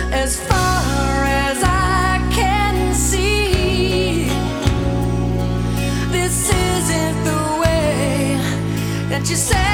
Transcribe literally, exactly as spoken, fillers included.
As far as I can see, this isn't the way that you said.